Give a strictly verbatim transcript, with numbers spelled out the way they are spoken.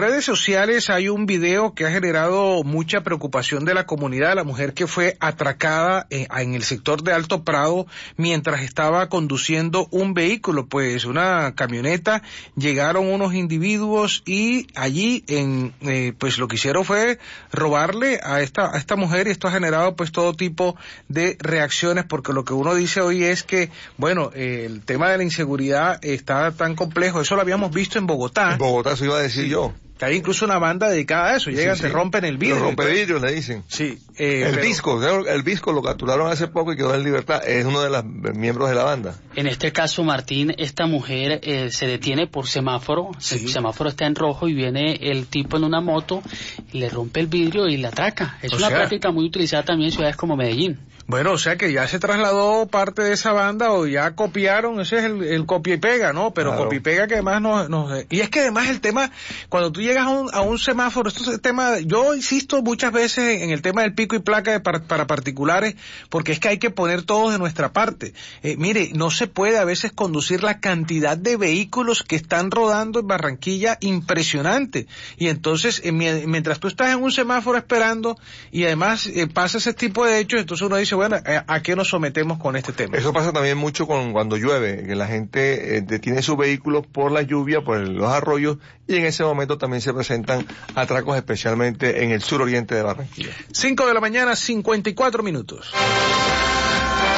En redes sociales hay un video que ha generado mucha preocupación de la comunidad, la mujer que fue atracada en, en el sector de Alto Prado mientras estaba conduciendo un vehículo, pues una camioneta. Llegaron unos individuos y allí en eh, pues lo que hicieron fue robarle a esta a esta mujer, y esto ha generado pues todo tipo de reacciones, porque lo que uno dice hoy es que, bueno, eh, el tema de la inseguridad está tan complejo. Eso lo habíamos visto en Bogotá. En Bogotá, eso iba a decir yo. Que hay incluso una banda dedicada a eso. Llegan, sí, sí. te rompen el vidrio. Los rompevidrios, le dicen. Sí. Eh, el pero... Visco, el Visco lo capturaron hace poco y quedó en libertad. Es uno de los miembros de la banda. En este caso, Martín, esta mujer eh, se detiene por semáforo. Sí. El semáforo está en rojo y viene el tipo en una moto, le rompe el vidrio y la atraca. Es o una sea... práctica muy utilizada también en ciudades como Medellín. Bueno, o sea que ya se trasladó parte de esa banda, o ya copiaron, ese es el, el copia y pega, ¿no? Pero claro. Copia y pega que además nos, nos... Y es que además el tema, cuando tú llegas a un, a un semáforo, esto es el tema, yo insisto muchas veces en el tema del pico y placa de para, para particulares, porque es que hay que poner todos de nuestra parte. Eh, mire, no se puede a veces conducir la cantidad de vehículos que están rodando en Barranquilla, impresionante. Y entonces, eh, mientras tú estás en un semáforo esperando, y además eh, pasa ese tipo de hechos, entonces uno dice, bueno, ¿a qué nos sometemos con este tema? Eso pasa también mucho con cuando llueve, que la gente eh, detiene sus vehículos por la lluvia, por el, los arroyos, y en ese momento también se presentan atracos, especialmente en el suroriente de Barranquilla. Cinco de la mañana, cincuenta y cuatro minutos.